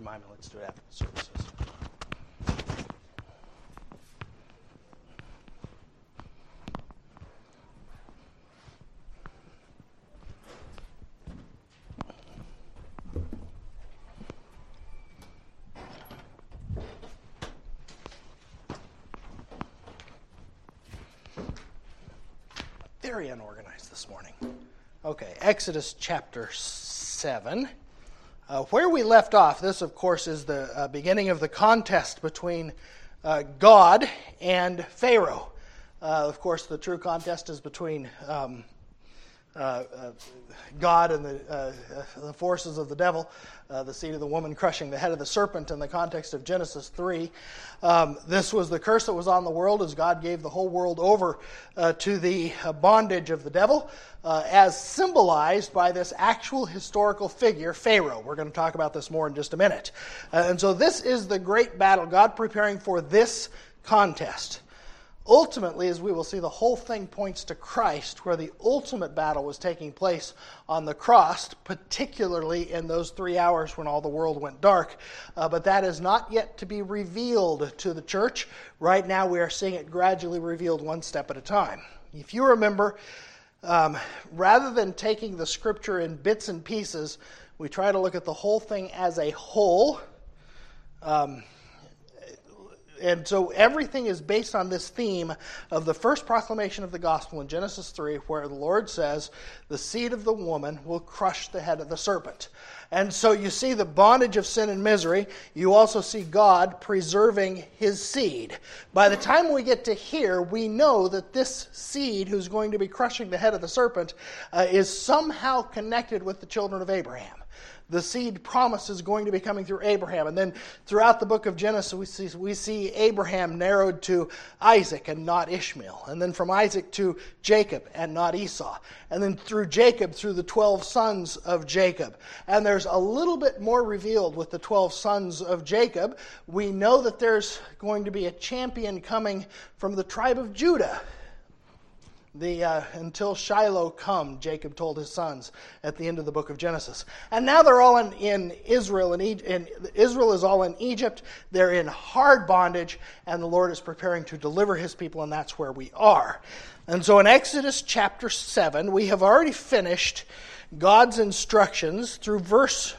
remind me, let's do it after the services. Very unorganized this morning. Okay, Exodus chapter 7. Where we left off, this of course is the beginning of the contest between God and Pharaoh. Of course, the true contest is between God and the forces of the devil, the seed of the woman crushing the head of the serpent in the context of Genesis 3. This was the curse that was on the world as God gave the whole world over to the bondage of the devil, as symbolized by this actual historical figure, Pharaoh. We're going to talk about this more in just a minute. And so this is the great battle, God preparing for this contest. Ultimately, as we will see, the whole thing points to Christ, where the ultimate battle was taking place on the cross, particularly in those 3 hours when all the world went dark. But that is not yet to be revealed to the church. Right now, we are seeing it gradually revealed one step at a time. If you remember, rather than taking the Scripture in bits and pieces, we try to look at the whole thing as a whole. And so everything is based on this theme of the first proclamation of the gospel in Genesis 3, where the Lord says, the seed of the woman will crush the head of the serpent. And so you see the bondage of sin and misery. You also see God preserving his seed. By the time we get to here, we know that this seed who's going to be crushing the head of the serpent is somehow connected with the children of Abraham. The seed promise is going to be coming through Abraham. And then throughout the book of Genesis, we see Abraham narrowed to Isaac and not Ishmael. And then from Isaac to Jacob and not Esau. And then through Jacob, through the 12 sons of Jacob. And there's a little bit more revealed with the 12 sons of Jacob. We know that there's going to be a champion coming from the tribe of Judah. Until Shiloh come, Jacob told his sons at the end of the book of Genesis. And now they're all in Israel, and Israel is all in Egypt. They're in hard bondage, and the Lord is preparing to deliver his people, and that's where we are. And so in Exodus chapter 7, we have already finished God's instructions through verse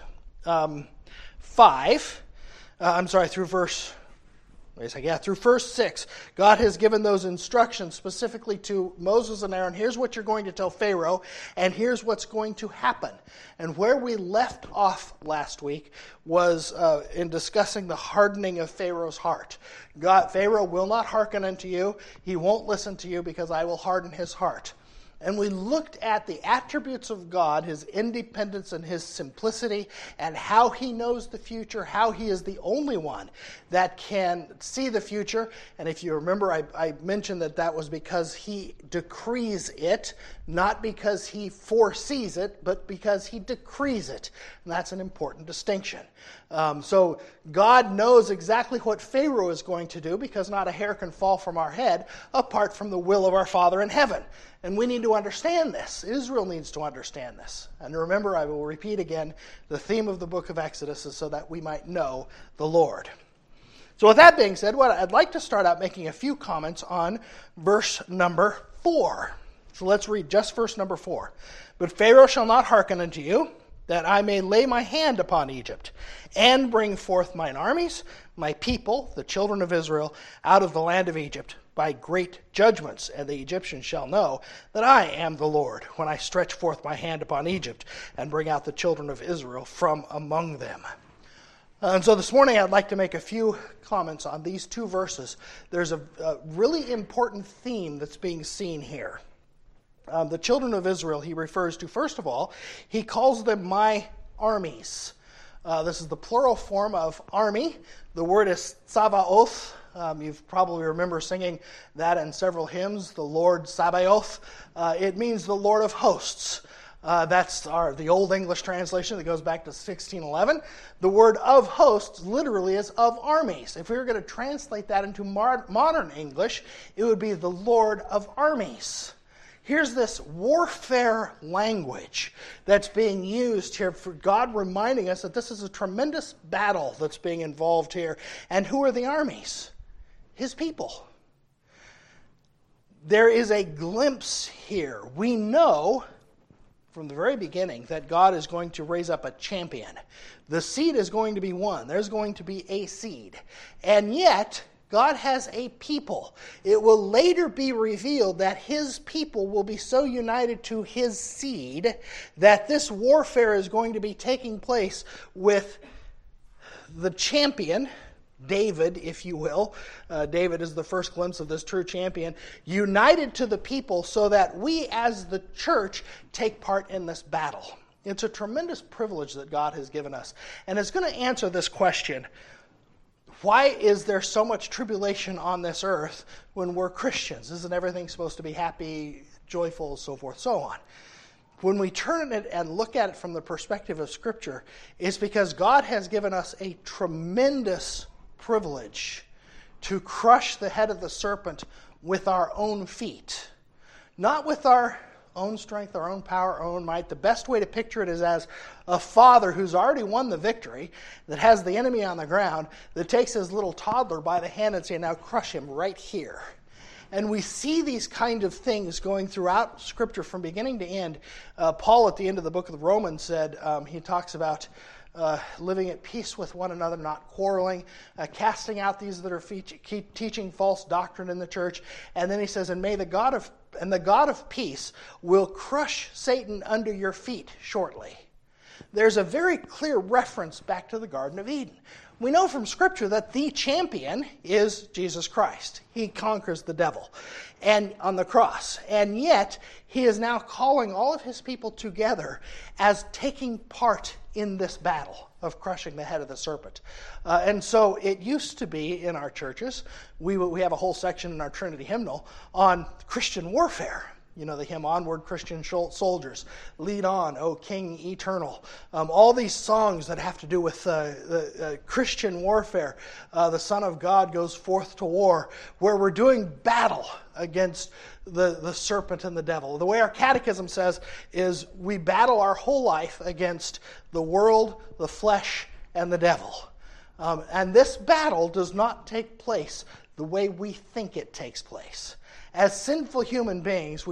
through verse 6, God has given those instructions specifically to Moses and Aaron. Here's what you're going to tell Pharaoh, and here's what's going to happen. And where we left off last week was in discussing the hardening of Pharaoh's heart. Pharaoh will not hearken unto you. He won't listen to you because I will harden his heart. And we looked at the attributes of God, his independence and his simplicity, and how he knows the future, how he is the only one that can see the future. And if you remember, I mentioned that was because he decrees it, not because he foresees it, but because he decrees it. And that's an important distinction. So God knows exactly what Pharaoh is going to do, because not a hair can fall from our head apart from the will of our Father in heaven. And we need to understand this. Israel needs to understand this. And remember, I will repeat again, the theme of the book of Exodus is so that we might know the Lord. So with that being said, I'd like to start out making a few comments on verse number 4. So let's read just verse number 4. But Pharaoh shall not hearken unto you, that I may lay my hand upon Egypt, and bring forth mine armies, my people, the children of Israel, out of the land of Egypt, by great judgments, and the Egyptians shall know that I am the Lord, when I stretch forth my hand upon Egypt, and bring out the children of Israel from among them. And so this morning I'd like to make a few comments on these two verses. There's a really important theme that's being seen here. The children of Israel he refers to, first of all, he calls them my armies. This is the plural form of army. The word is Tsavaoth. You probably remember singing that in several hymns, the Lord Sabaoth. It means the Lord of hosts. That's the Old English translation that goes back to 1611. The word of hosts literally is of armies. If we were going to translate that into modern English, it would be the Lord of armies. Here's this warfare language that's being used here for God reminding us that this is a tremendous battle that's being involved here. And who are the armies? His people. There is a glimpse here. We know from the very beginning that God is going to raise up a champion. The seed is going to be one. There's going to be a seed. And yet, God has a people. It will later be revealed that his people will be so united to his seed that this warfare is going to be taking place with the champion, David, if you will. David is the first glimpse of this true champion, united to the people so that we as the church take part in this battle. It's a tremendous privilege that God has given us. And it's going to answer this question: why is there so much tribulation on this earth when we're Christians? Isn't everything supposed to be happy, joyful, so forth, so on? When we turn it and look at it from the perspective of Scripture, it's because God has given us a tremendous privilege to crush the head of the serpent with our own feet. Not with our own strength, our own power, our own might. The best way to picture it is as a father who's already won the victory, that has the enemy on the ground, that takes his little toddler by the hand and says, now crush him right here. And we see these kind of things going throughout Scripture from beginning to end. Paul, at the end of the book of Romans, said, he talks about living at peace with one another, not quarreling, casting out these that are teaching false doctrine in the church. And then he says, and the God of peace will crush Satan under your feet shortly. There's a very clear reference back to the Garden of Eden. We know from Scripture that the champion is Jesus Christ. He conquers the devil and on the cross. And yet, he is now calling all of his people together as taking part in this battle of crushing the head of the serpent. And so it used to be in our churches, we have a whole section in our Trinity hymnal on Christian warfare. You know, the hymn, Onward Christian Soldiers, Lead On, O King Eternal. All these songs that have to do with Christian warfare. The Son of God goes forth to war, where we're doing battle against the serpent and the devil. The way our catechism says is we battle our whole life against the world, the flesh, and the devil. And this battle does not take place the way we think it takes place. As sinful human beings,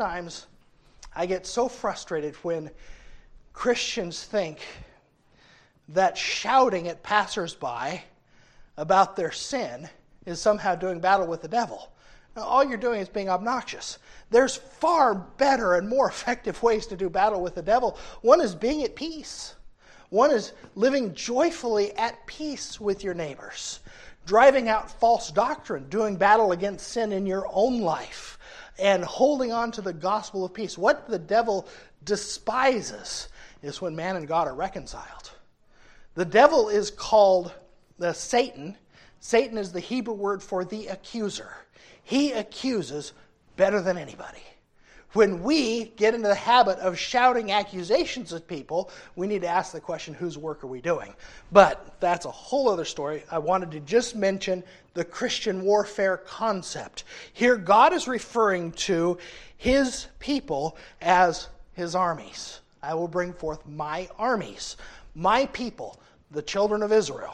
I get so frustrated when Christians think that shouting at passersby about their sin is somehow doing battle with the devil. Now, all you're doing is being obnoxious. There's far better and more effective ways to do battle with the devil. One is being at peace. One is living joyfully at peace with your neighbors. Driving out false doctrine, doing battle against sin in your own life, and holding on to the gospel of peace. What the devil despises is when man and God are reconciled. The devil is called Satan. Satan is the Hebrew word for the accuser. He accuses better than anybody. When we get into the habit of shouting accusations at people, we need to ask the question, whose work are we doing? But that's a whole other story. I wanted to just mention the Christian warfare concept. Here, God is referring to his people as his armies. I will bring forth my armies, my people, the children of Israel.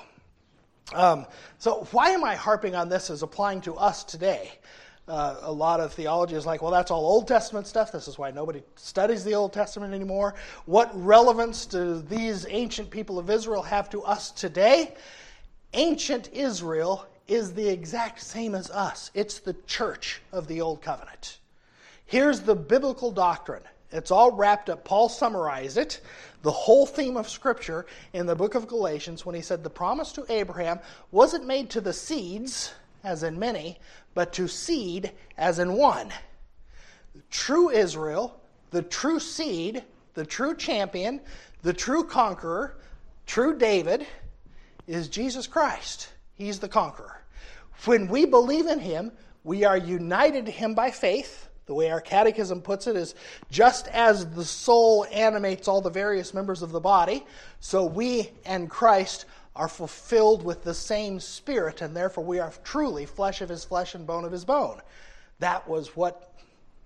So why am I harping on this as applying to us today? A lot of theology is like, well, that's all Old Testament stuff. This is why nobody studies the Old Testament anymore. What relevance do these ancient people of Israel have to us today? Ancient Israel is the exact same as us. It's the church of the Old Covenant. Here's the biblical doctrine. It's all wrapped up. Paul summarized it, the whole theme of Scripture, in the book of Galatians when he said the promise to Abraham wasn't made to the seeds, as in many, but to seed, as in one. True Israel, the true seed, the true champion, the true conqueror, true David, is Jesus Christ. He's the conqueror. When we believe in him, we are united to him by faith. The way our catechism puts it is, just as the soul animates all the various members of the body, so we and Christ are fulfilled with the same Spirit, and therefore we are truly flesh of his flesh and bone of his bone. That was what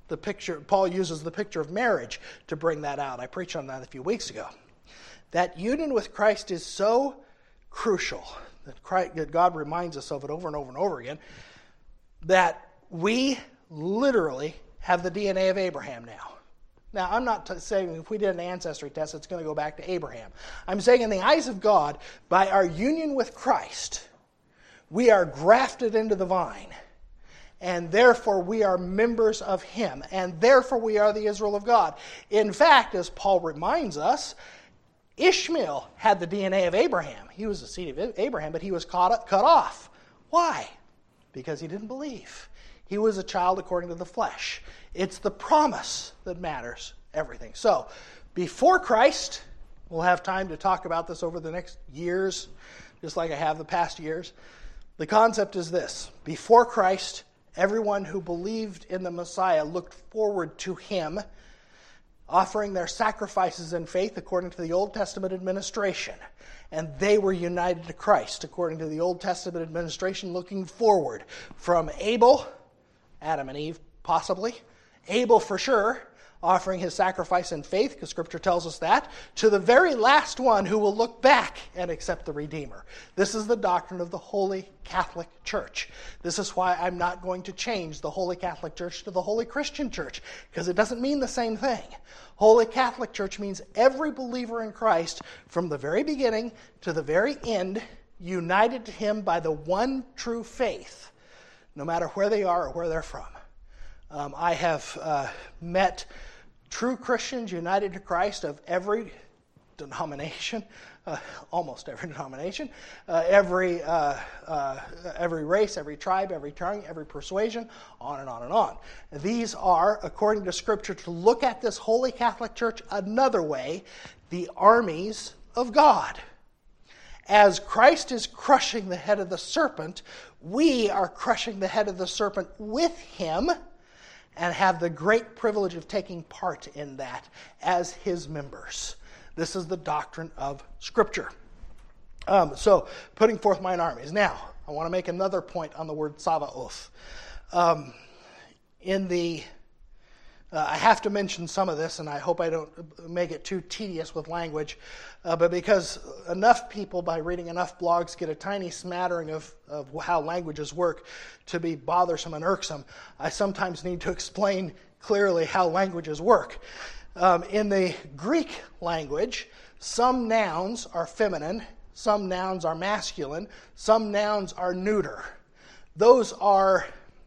the picture, Paul uses the picture of marriage to bring that out. I preached on that a few weeks ago. That union with Christ is so crucial, that God reminds us of it over and over and over again, that we literally have the DNA of Abraham now. Now, I'm not saying if we did an ancestry test, it's going to go back to Abraham. I'm saying in the eyes of God, by our union with Christ, we are grafted into the vine, and therefore we are members of Him, and therefore we are the Israel of God. In fact, as Paul reminds us, Ishmael had the DNA of Abraham. He was the seed of Abraham, but he was cut off. Why? Because he didn't believe. He was a child according to the flesh. It's the promise that matters everything. So, before Christ, we'll have time to talk about this over the next years, just like I have the past years. The concept is this. Before Christ, everyone who believed in the Messiah looked forward to Him, offering their sacrifices in faith according to the Old Testament administration. And they were united to Christ according to the Old Testament administration, looking forward from Abel, Adam and Eve possibly, Abel for sure, offering his sacrifice in faith, because Scripture tells us that, to the very last one who will look back and accept the Redeemer. This is the doctrine of the Holy Catholic Church. This is why I'm not going to change the Holy Catholic Church to the Holy Christian Church, because it doesn't mean the same thing. Holy Catholic Church means every believer in Christ, from the very beginning to the very end, united to Him by the one true faith, no matter where they are or where they're from. I have met true Christians united to Christ of every denomination, almost every denomination, every race, every tribe, every tongue, every persuasion, on and on and on. These are, according to Scripture, to look at this Holy Catholic Church another way, the armies of God. As Christ is crushing the head of the serpent, we are crushing the head of the serpent with Him, and have the great privilege of taking part in that as His members. This is the doctrine of Scripture. So, putting forth mine armies. Now, I want to make another point on the word Tsavaoth. I have to mention some of this, and I hope I don't make it too tedious with language, but because enough people, by reading enough blogs, get a tiny smattering of how languages work to be bothersome and irksome, I sometimes need to explain clearly how languages work. In the Greek language, some nouns are feminine, some nouns are masculine, some nouns are neuter. Those are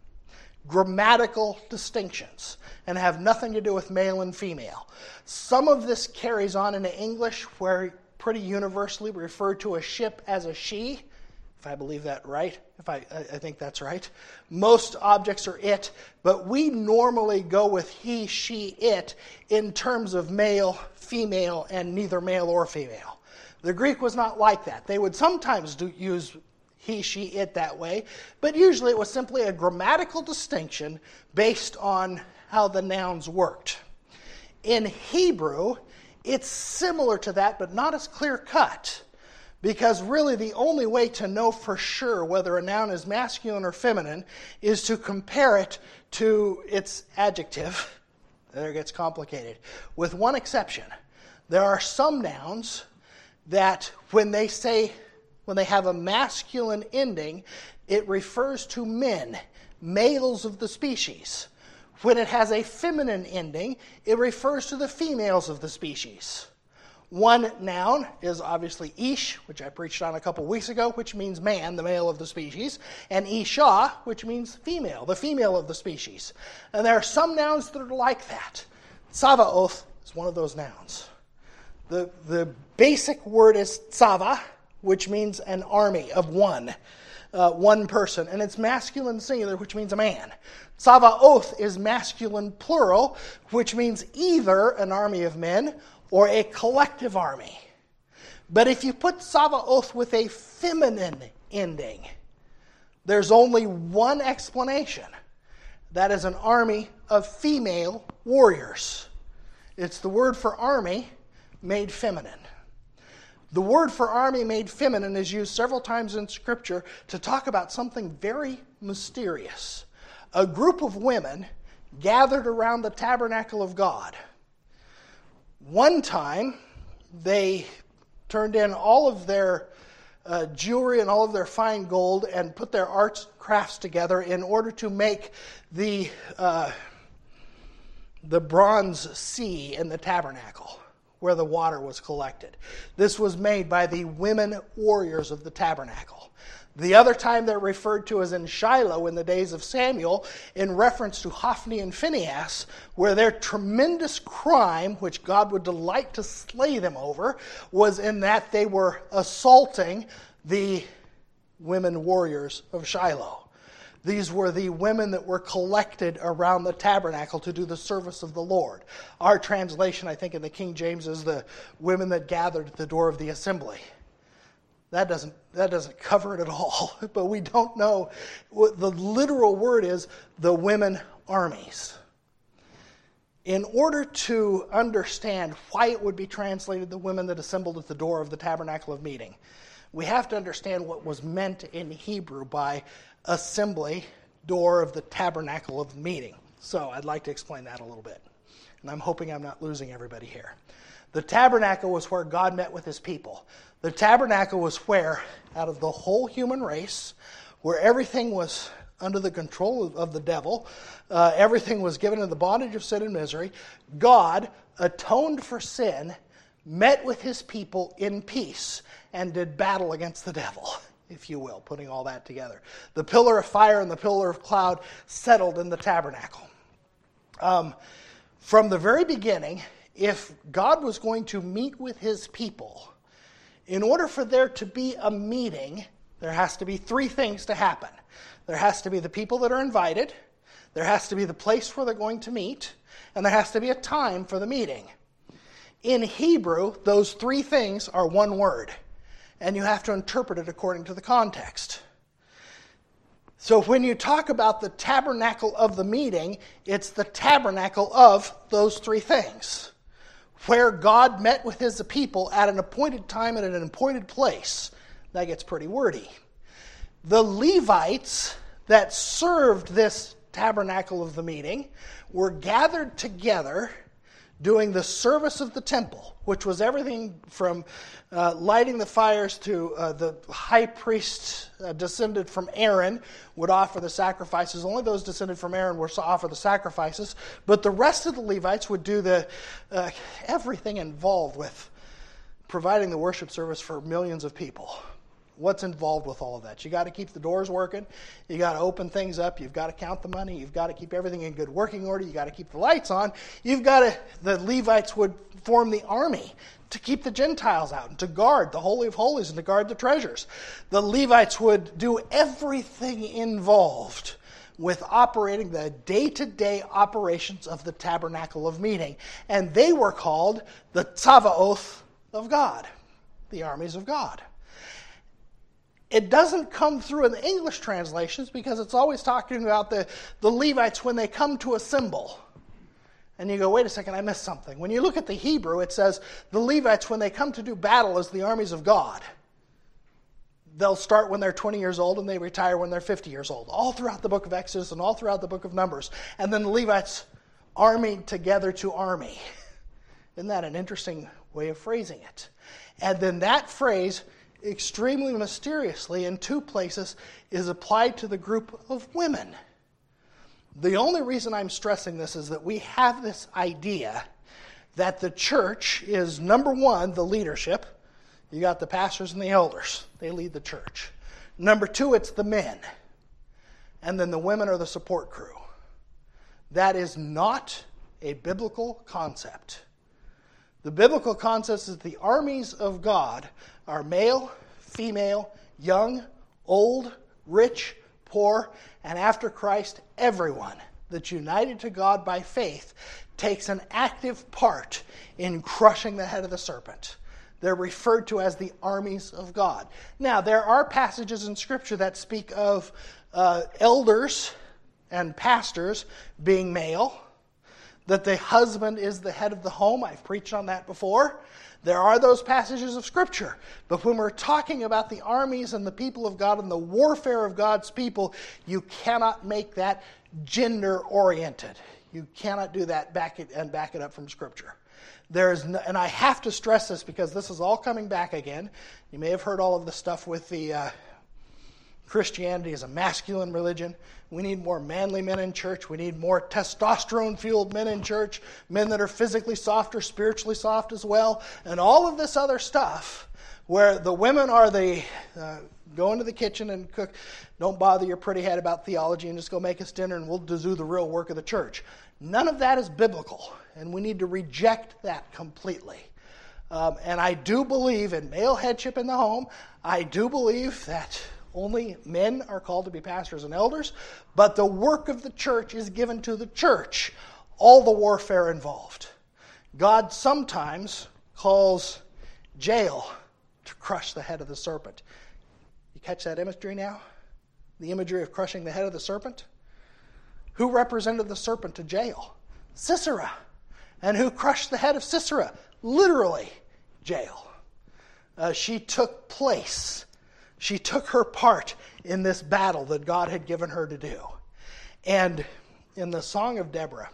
grammatical distinctions and have nothing to do with male and female. Some of this carries on into English, where pretty universally we refer to a ship as a she, if I believe that right. I think that's right. Most objects are it, but we normally go with he, she, it in terms of male, female, and neither male or female. The Greek was not like that. They would sometimes use he, she, it that way, but usually it was simply a grammatical distinction based on how the nouns worked. In Hebrew, it's similar to that, but not as clear-cut, because really the only way to know for sure whether a noun is masculine or feminine is to compare it to its adjective. There it gets complicated. With one exception, there are some nouns that when they have a masculine ending, it refers to men, males of the species. When it has a feminine ending, it refers to the females of the species. One noun is obviously ish, which I preached on a couple weeks ago, which means man, the male of the species, and isha, which means female, the female of the species. And there are some nouns that are like that. Tsavaoth is one of those nouns. The basic word is tsava, which means an army of one person, and it's masculine singular, which means a man. Tsavaoth is masculine plural, which means either an army of men or a collective army. But if you put Tsavaoth with a feminine ending, there's only one explanation. That is an army of female warriors. It's the word for army made feminine. The word for army made feminine is used several times in Scripture to talk about something very mysterious. A group of women gathered around the tabernacle of God. One time, they turned in all of their jewelry and all of their fine gold and put their arts crafts together in order to make the bronze sea in the tabernacle where the water was collected. This was made by the women warriors of the tabernacle. The other time they're referred to as in Shiloh in the days of Samuel, in reference to Hophni and Phinehas, where their tremendous crime, which God would delight to slay them over, was in that they were assaulting the women warriors of Shiloh. These were the women that were collected around the tabernacle to do the service of the Lord. Our translation, I think, in the King James is the women that gathered at the door of the assembly. That doesn't cover it at all, but we don't know what the literal word is, the women armies. In order to understand why it would be translated the women that assembled at the door of the tabernacle of meeting, we have to understand what was meant in Hebrew by assembly, door of the tabernacle of meeting. So I'd like to explain that a little bit. And I'm hoping I'm not losing everybody here. The tabernacle was where God met with his people. The tabernacle was where, out of the whole human race, where everything was under the control of the devil, everything was given in the bondage of sin and misery, God atoned for sin, met with his people in peace, and did battle against the devil, if you will, putting all that together. The pillar of fire and the pillar of cloud settled in the tabernacle. From the very beginning, if God was going to meet with his people, in order for there to be a meeting, there has to be three things to happen. There has to be the people that are invited, there has to be the place where they're going to meet, and there has to be a time for the meeting. In Hebrew, those three things are one word, and you have to interpret it according to the context. So when you talk about the tabernacle of the meeting, it's the tabernacle of those three things, where God met with his people at an appointed time and at an appointed place. That gets pretty wordy. The Levites that served this tabernacle of the meeting were gathered together doing the service of the temple, which was everything from lighting the fires to the high priest descended from Aaron would offer the sacrifices. Only those descended from Aaron were to offer the sacrifices, but the rest of the Levites would do the everything involved with providing the worship service for millions of people. What's involved with all of that? You got to keep the doors working. You got to open things up. You've got to count the money. You've got to keep everything in good working order. You got to keep the lights on. The Levites would form the army to keep the Gentiles out and to guard the Holy of Holies and to guard the treasures. The Levites would do everything involved with operating the day-to-day operations of the tabernacle of meeting. And they were called the Tzavaoth of God, the armies of God. It doesn't come through in the English translations because it's always talking about the Levites when they come to assemble. And you go, wait a second, I missed something. When you look at the Hebrew, it says the Levites, when they come to do battle as the armies of God, they'll start when they're 20 years old and they retire when they're 50 years old. All throughout the book of Exodus and all throughout the book of Numbers. And then the Levites armied together to army. Isn't that an interesting way of phrasing it? And then that phrase, extremely mysteriously, in two places, is applied to the group of women. The only reason I'm stressing this is that we have this idea that the church is, number one, the leadership. You got the pastors and the elders. They lead the church. Number two, it's the men. And then the women are the support crew. That is not a biblical concept. The biblical concept is the armies of God are male, female, young, old, rich, poor, and after Christ, everyone that's united to God by faith takes an active part in crushing the head of the serpent. They're referred to as the armies of God. Now, there are passages in Scripture that speak of elders and pastors being male, that the husband is the head of the home. I've preached on that before. There are those passages of Scripture. But when we're talking about the armies and the people of God and the warfare of God's people, you cannot make that gender-oriented. You cannot do that back it up from Scripture. And I have to stress this because this is all coming back again. You may have heard all of the stuff with the Christianity is a masculine religion. We need more manly men in church. We need more testosterone-fueled men in church, men that are physically soft or spiritually soft as well, and all of this other stuff where the women are the go into the kitchen and cook. Don't bother your pretty head about theology and just go make us dinner and we'll do the real work of the church. None of that is biblical, and we need to reject that completely. And I do believe in male headship in the home. I do believe that only men are called to be pastors and elders, but the work of the church is given to the church, all the warfare involved. God sometimes calls Jael to crush the head of the serpent. You catch that imagery now? The imagery of crushing the head of the serpent? Who represented the serpent to Jael? Sisera. And who crushed the head of Sisera? Literally, Jael. She took place. She took her part in this battle that God had given her to do. And in the Song of Deborah,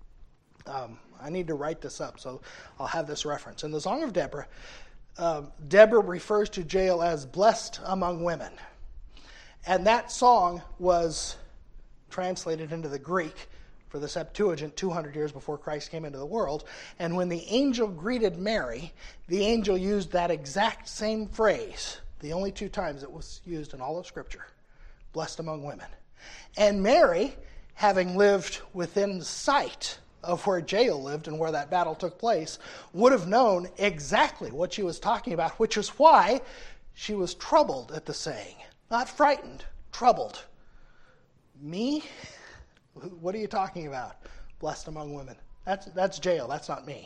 I need to write this up, so I'll have this reference. In the Song of Deborah, Deborah refers to Jael as blessed among women. And that song was translated into the Greek for the Septuagint 200 years before Christ came into the world. And when the angel greeted Mary, the angel used that exact same phrase, the only 2 times it was used in all of Scripture, blessed among women. And Mary, having lived within sight of where Jael lived and where that battle took place, would have known exactly what she was talking about, which is why she was troubled at the saying. Not frightened, troubled. Me? What are you talking about? Blessed among women. That's Jael, that's not me.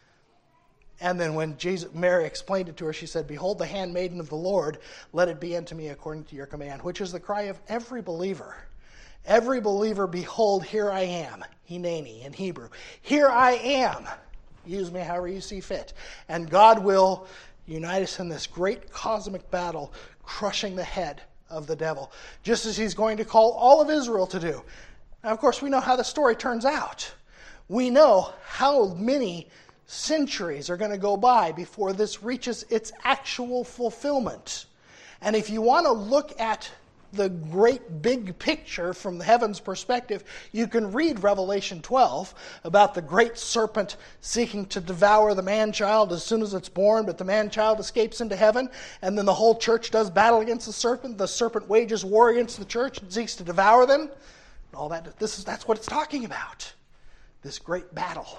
And then when Mary explained it to her, she said, "Behold the handmaiden of the Lord, let it be unto me according to your command," which is the cry of every believer. Every believer, behold, here I am. Hineni in Hebrew. Here I am. Use me however you see fit. And God will unite us in this great cosmic battle, crushing the head of the devil, just as he's going to call all of Israel to do. Now, of course, we know how the story turns out. We know how many centuries are going to go by before this reaches its actual fulfillment. And if you want to look at the great big picture from the heaven's perspective, you can read Revelation 12 about the great serpent seeking to devour the man-child as soon as it's born, but the man-child escapes into heaven, and then the whole church does battle against the serpent wages war against the church and seeks to devour them. All that, that's what it's talking about, this great battle.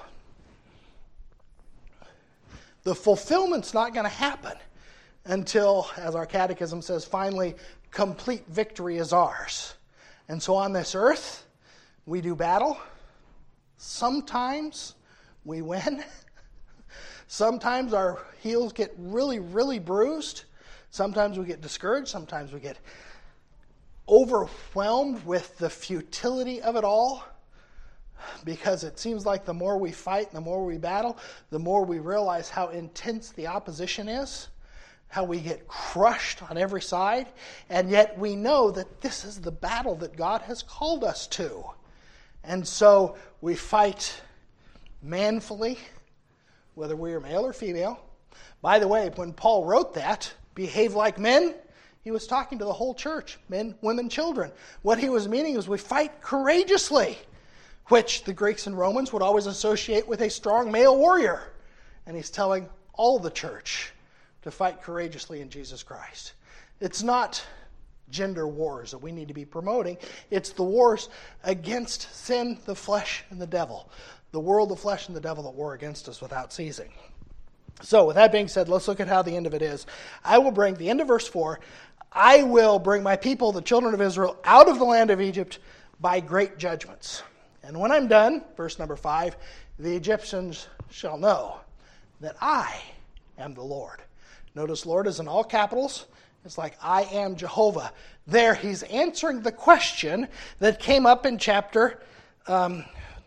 The fulfillment's not going to happen until, as our catechism says, finally, complete victory is ours. And so on this earth, we do battle. Sometimes we win. Sometimes our heels get really, really bruised. Sometimes we get discouraged. Sometimes we get overwhelmed with the futility of it all. Because it seems like the more we fight and the more we battle, the more we realize how intense the opposition is, how we get crushed on every side, and yet we know that this is the battle that God has called us to. And so we fight manfully, whether we are male or female. By the way, when Paul wrote that, behave like men, he was talking to the whole church, men, women, children. What he was meaning is we fight courageously, which the Greeks and Romans would always associate with a strong male warrior. And he's telling all the church to fight courageously in Jesus Christ. It's not gender wars that we need to be promoting. It's the wars against sin, the flesh, and the devil. The world, the flesh, and the devil that war against us without ceasing. So with that being said, let's look at how the end of it is. I will bring, the end of verse 4, I will bring my people, the children of Israel, out of the land of Egypt by great judgments. And when I'm done, verse number 5, the Egyptians shall know that I am the Lord. Notice Lord is in all capitals. It's like I am Jehovah. There he's answering the question that came up in chapter 5.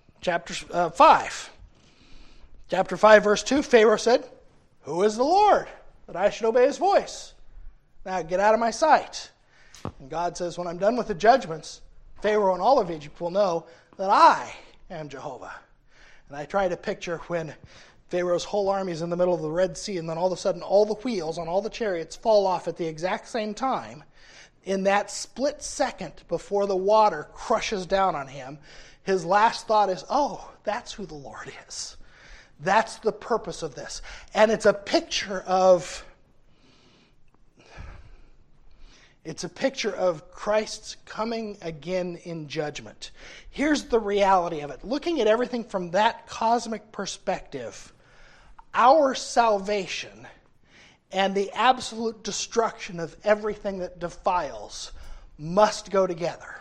Chapter 5, verse 2, Pharaoh said, "Who is the Lord, that I should obey his voice? Now get out of my sight." And God says, when I'm done with the judgments, Pharaoh and all of Egypt will know that I am Jehovah. And I try to picture when Pharaoh's whole army is in the middle of the Red Sea, and then all of a sudden all the wheels on all the chariots fall off at the exact same time. In that split second before the water crushes down on him, his last thought is, oh, that's who the Lord is. That's the purpose of this. And it's a picture of Christ's coming again in judgment. Here's the reality of it. Looking at everything from that cosmic perspective, our salvation and the absolute destruction of everything that defiles must go together.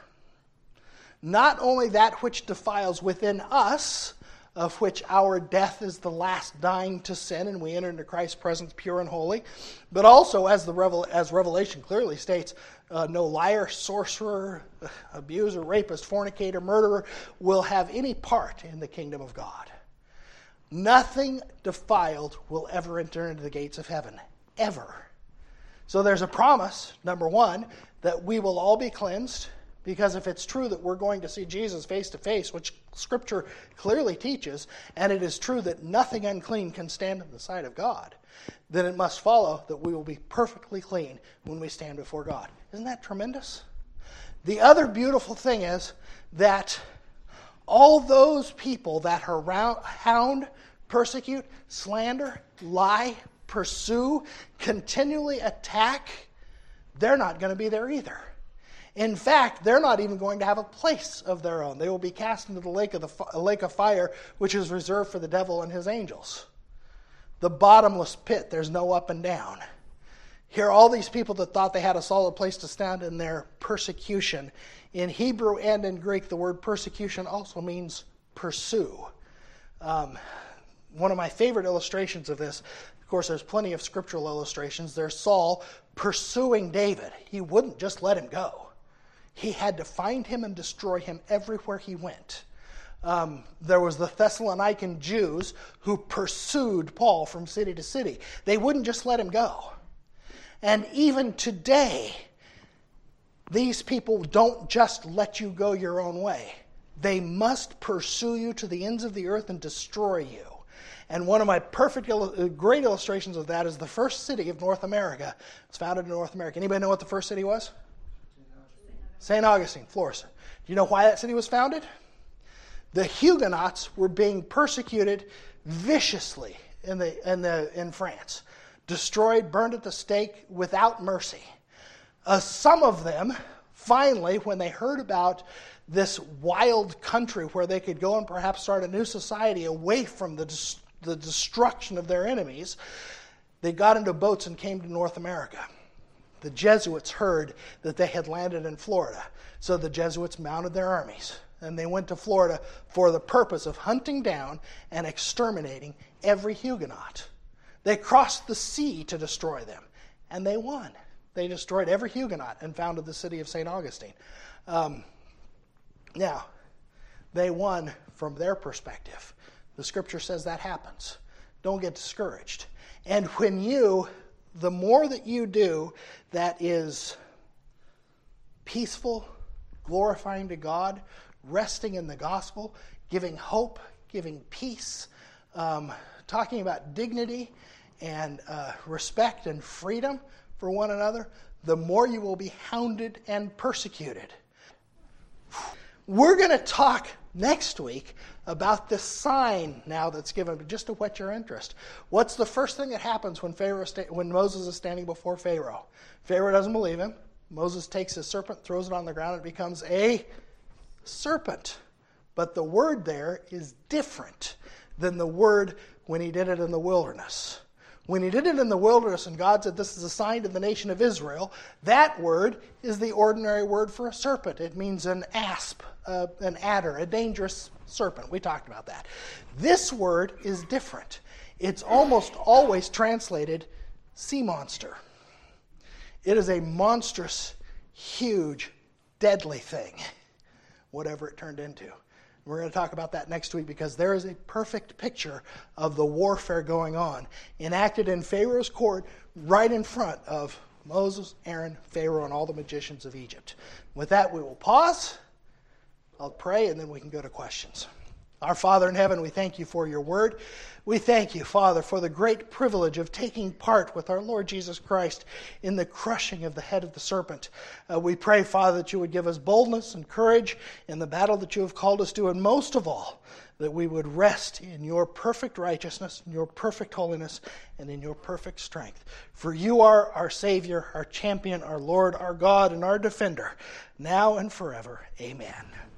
Not only that which defiles within us, of which our death is the last dying to sin, and we enter into Christ's presence pure and holy, but also, as Revelation clearly states, no liar, sorcerer, abuser, rapist, fornicator, murderer will have any part in the kingdom of God. Nothing defiled will ever enter into the gates of heaven, ever. So there's a promise, number one, that we will all be cleansed, because if it's true that we're going to see Jesus face to face, which Scripture clearly teaches, and it is true that nothing unclean can stand in the sight of God, then it must follow that we will be perfectly clean when we stand before God. Isn't that tremendous? The other beautiful thing is that all those people that hound, persecute, slander, lie, pursue, continually attack, they're not going to be there either. In fact, they're not even going to have a place of their own. They will be cast into the lake of fire, which is reserved for the devil and his angels. The bottomless pit, there's no up and down. Here are all these people that thought they had a solid place to stand in their persecution. In Hebrew and in Greek, the word persecution also means pursue. One of my favorite illustrations of this, of course, there's plenty of scriptural illustrations. There's Saul pursuing David. He wouldn't just let him go. He had to find him and destroy him everywhere he went. There was the Thessalonican Jews who pursued Paul from city to city. They wouldn't just let him go. And even today, these people don't just let you go your own way. They must pursue you to the ends of the earth and destroy you. And one of my great illustrations of that is the first city of North America. It's founded in North America. Anybody know what the first city was? St. Augustine, Florida. Do you know why that city was founded? The Huguenots were being persecuted viciously in France. Destroyed, burned at the stake without mercy. Some of them, finally, when they heard about this wild country where they could go and perhaps start a new society away from the destruction of their enemies, they got into boats and came to North America. The Jesuits heard that they had landed in Florida, so the Jesuits mounted their armies, and they went to Florida for the purpose of hunting down and exterminating every Huguenot. They crossed the sea to destroy them, and they won. They destroyed every Huguenot and founded the city of St. Augustine. Now, they won from their perspective. The Scripture says that happens. Don't get discouraged. And the more that you do that is peaceful, glorifying to God, resting in the gospel, giving hope, giving peace, talking about dignity and respect and freedom for one another, the more you will be hounded and persecuted. We're going to talk next week about this sign now that's given, just to whet your interest. What's the first thing that happens when Moses is standing before Pharaoh? Pharaoh doesn't believe him. Moses takes his serpent, throws it on the ground, and it becomes a serpent. But the word there is different than the word when he did it in the wilderness. When he did it in the wilderness and God said, this is a sign to the nation of Israel, that word is the ordinary word for a serpent. It means an asp, an adder, a dangerous serpent. We talked about that. This word is different. It's almost always translated sea monster. It is a monstrous, huge, deadly thing, whatever it turned into. We're going to talk about that next week because there is a perfect picture of the warfare going on, enacted in Pharaoh's court right in front of Moses, Aaron, Pharaoh, and all the magicians of Egypt. With that, we will pause. I'll pray, and then we can go to questions. Our Father in heaven, we thank you for your word. We thank you, Father, for the great privilege of taking part with our Lord Jesus Christ in the crushing of the head of the serpent. We pray, Father, that you would give us boldness and courage in the battle that you have called us to, and most of all, that we would rest in your perfect righteousness, in your perfect holiness, and in your perfect strength. For you are our Savior, our champion, our Lord, our God, and our defender, now and forever. Amen.